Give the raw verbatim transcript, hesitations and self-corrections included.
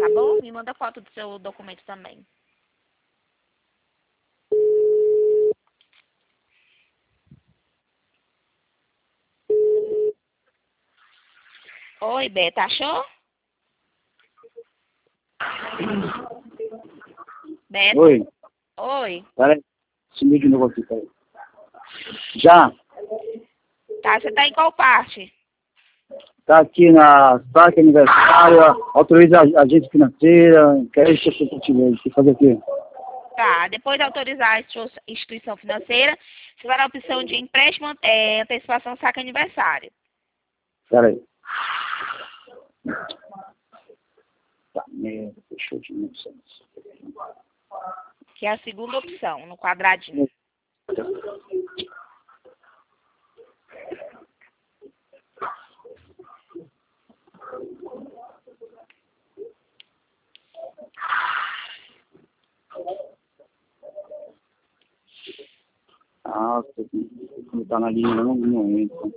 tá bom? Me manda foto do seu documento também. Oi, Beto, achou? Beto? Oi. Oi. Peraí. Sumiu de novo aqui, peraí. Já. Tá, você tá em qual parte? Tá aqui na saque aniversário, autoriza a agente financeira, quer isso que eu tive que fazer aqui. Tá, depois de autorizar a institu- instituição financeira, você vai na opção de empréstimo, é, antecipação, saque aniversário. Peraí. Tá, merda, fechou de novo. Que é a segunda opção, no quadradinho. Ah, quando tá na linha, não, não entra.